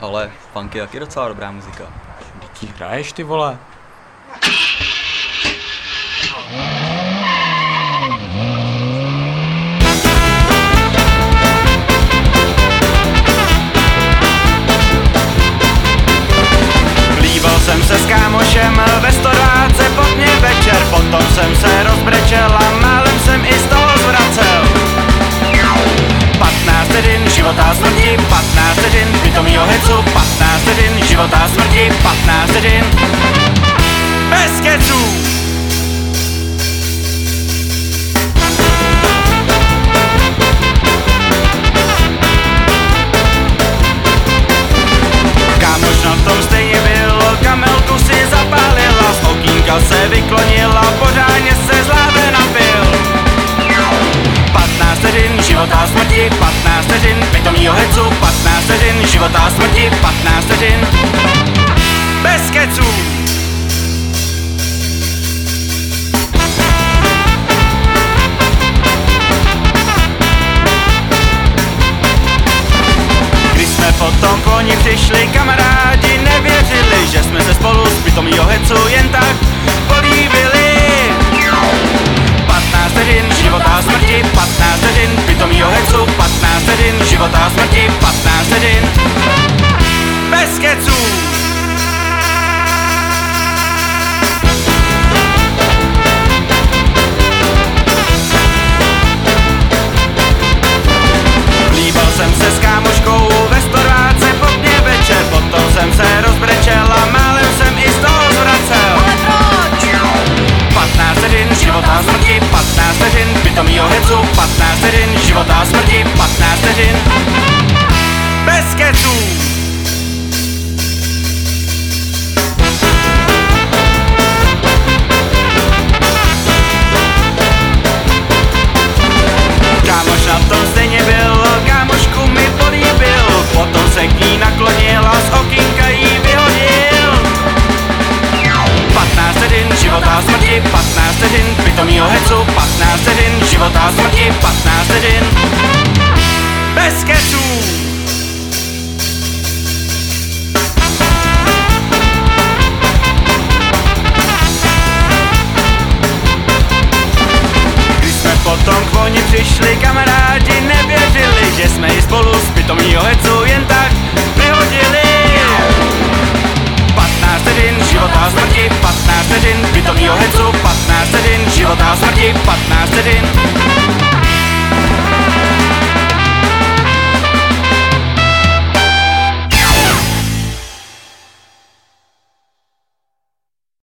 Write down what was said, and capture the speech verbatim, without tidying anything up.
Ale funk je taky docela dobrá muzika. Díky hraješ, ty vole? Líbil jsem se s kámošem ve storáce pod mě večer, potom jsem se rozbrečel a málem jsem i z toho zvracel. patnáct vteřin života a smrti, patnáct vteřin pitomýho hecu, patnáct vteřin života a smrti, patnáct vteřin bez keců. Kámoš na tom stejně byl, kamelku si zapálila, z okýnka se vyklonila, pořádně se z láhve napil. patnáct vteřin života a smrti, patnáct vteřin pitomýho hecu, patnáct vteřin života a smrti, patnáct vteřin bez keců. Když jsme potom po ní přišli, kamarádi nevěřili, že jsme se spolu z pitomýho hecu jen tak políbili. patnáct vteřin života a smrti, patnáct vteřin pitomýho hecu, patnáct vteřin života a smrti, patnáct vteřin bez keců. Líbil jsem se s kámoškou ve storáce pod mě večer, potom jsem se rozbrečel a málem jsem i z toho zvracel. patnáct vteřin života a smrti, patnáct vteřin pitomýho hecu, patnáct vteřin života a smrti, patnáct vteřin bez keců. Kámoš na tom stejně byl, kámošku mi políbil, potom se k ní naklonil a z okýnka jí vyhodil. patnáct vteřin života a smrti, patnáct vteřin pitomýho hecu, patnáct vteřin života a smrti, patnáct vteřin bez keců. Když jsme potom k voni přišli, kamarádi nevěřili, že jsme ji spolu z pitomýho hecu jen tak vyhodili. patnáct vteřin života a smrti, patnáct vteřin pitomýho hecu, patnáct vteřin života a smrti, patnáct vteřin